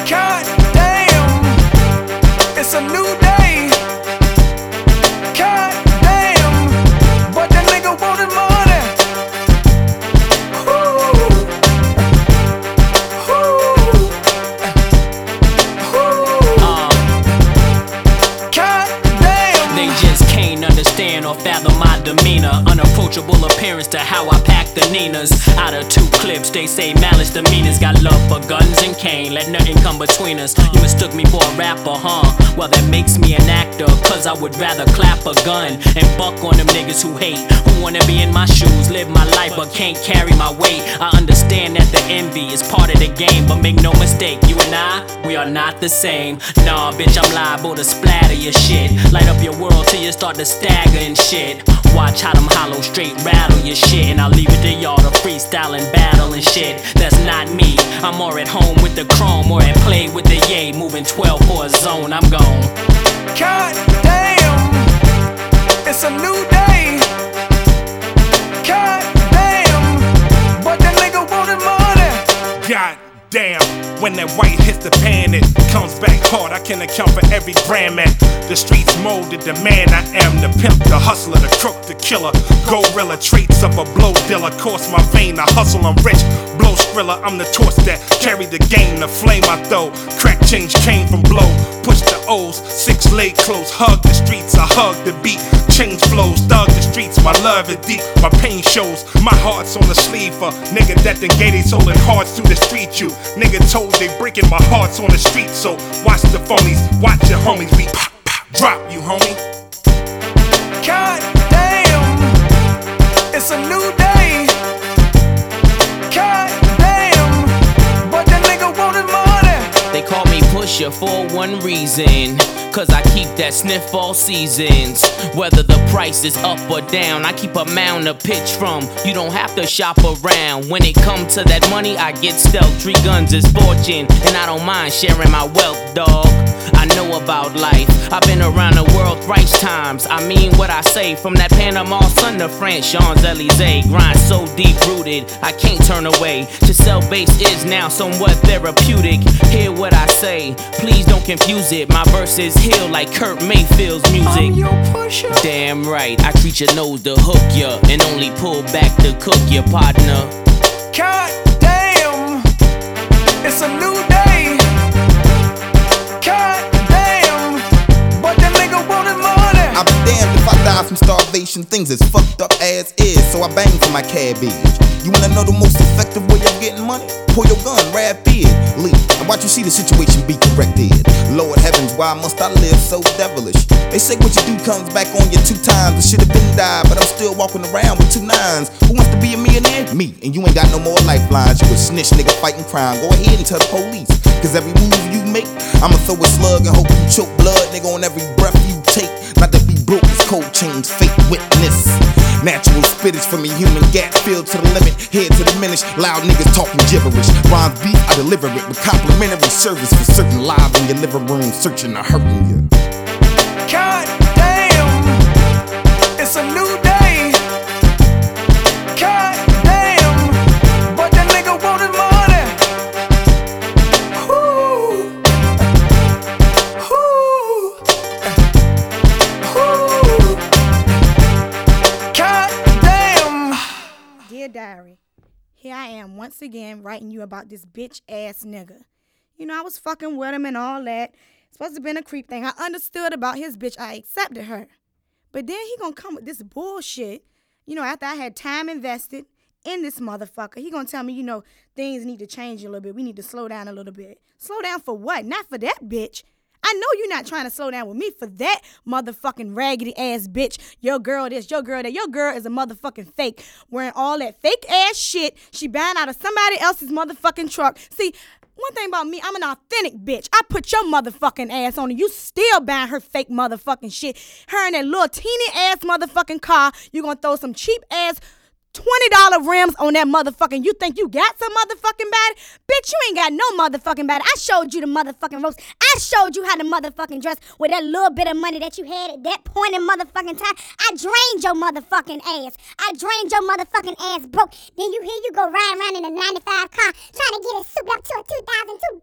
God damn, it's a new day. God damn, but that nigga wanted money. God damn. They just can't understand or fathom my demeanor. Unapproachable appearance to how I pack the Ninas. Out of 2 clips, they say malice demeanors. Got love for guns and cane, let nothing come between us. You mistook me for a rapper, huh? Well, that makes me an actor, cause I would rather clap a gun and buck on them niggas who hate, who wanna be in my shoes, live my life but can't carry my weight. I understand that the envy is part of the game, but make no mistake, you and I, we are not the same. Nah, bitch, I'm liable to splatter your shit, light up your world till you start to stagger and shit. Watch how them hollow straight rattle your shit, and I'll leave it to y'all to freestyle and battle and shit. That's not me, I'm more at home with the chrome, or at play with the yay, moving 12 for a zone, I'm gone. God damn, it's a new day. God damn, but that nigga wanted money. God damn, when that white hits the pan, it comes back hard. I can account for every gram at the streets molded the man I am. The pimp, the hustler, the crook, the killer, gorilla traits of a blow dealer. Course my vein, I hustle, I'm rich. Blow skrilla, I'm the torch that carry the game. The flame I throw, crack change came from blow. Push the O's, 6 leg close. Hug the streets, I hug the beat. Change flows, thug the streets, my love is deep. My pain shows, my heart's on the sleeve for nigga that done gave they soul and hearts through the street. You nigga told they breaking, my heart's on the street. So watch the phonies, watch your homies. We pop, pop, drop you, homie. God damn, it's a new day. God damn, but that nigga wanted money. They call me Pusha for one reason, cause I keep that sniff all seasons. Whether the price is up or down, I keep a mound to pitch from. You don't have to shop around. When it comes to that money, I get stealth. 3 guns is fortune, and I don't mind sharing my wealth, dog. I know about life, I've been around the world thrice times. I mean what I say, from that Panama Sun to France, Champs-Elysees. Grind so deep rooted, I can't turn away. To sell bass is now somewhat therapeutic. Hear what I say, please don't confuse it. My verses heal like Kurt Mayfield's music. I'm your pusher. Damn right, I treat your nose to hook ya, and only pull back to cook ya, partner. God damn, it's a new day. God damn, but that nigga wanted money. I'll be damned if I die from starvation. Things as fucked up as is, so I bang for my cabbage. You wanna know the most effective way of getting money? Pull your gun rapidly and watch you see the situation be corrected. Lord heavens, why must I live so devilish? They say what you do comes back on you 2 times. I should've been died, but I'm still walking around with 2 9s. Who wants to be a millionaire? Me. And you ain't got no more lifelines. You a snitch nigga fighting crime. Go ahead and tell the police, cause every move you make, I'ma throw a slug and hope you choke blood, nigga, on every breath you take. Not that we broke, this cold chains, fake witness. Natural spittage from a human gap, filled to the limit, head to diminish. Loud niggas talking gibberish. Rhymes beat, I deliver it with complimentary service for certain live in your living room, searching or hurting you. God damn, it's a new day. God damn, but that nigga wanted money. God damn. Dear Diary, here I am once again writing you about this bitch ass nigga. You know, I was fucking with him and all that. Supposed to been a creep thing. I understood about his bitch. I accepted her. But then he gonna come with this bullshit, you know, after I had time invested in this motherfucker. He gonna tell me, you know, things need to change a little bit. We need to slow down a little bit. Slow down for what? Not for that bitch. I know you're not trying to slow down with me for that motherfucking raggedy ass bitch. Your girl this, your girl that. Your girl is a motherfucking fake. Wearing all that fake ass shit. She buying out of somebody else's motherfucking truck. See, one thing about me, I'm an authentic bitch. I put your motherfucking ass on it. You still buying her fake motherfucking shit. Her in that little teeny ass motherfucking car. You gonna throw some cheap ass $20 rims on that motherfucking. You think you got some motherfucking body? Bitch, you ain't got no motherfucking body. I showed you the motherfucking ropes. I showed you how to motherfucking dress with that little bit of money that you had at that point in motherfucking time. I drained your motherfucking ass. I drained your motherfucking ass broke. Then you ride around in a 95 car trying to get it souped up to a 2002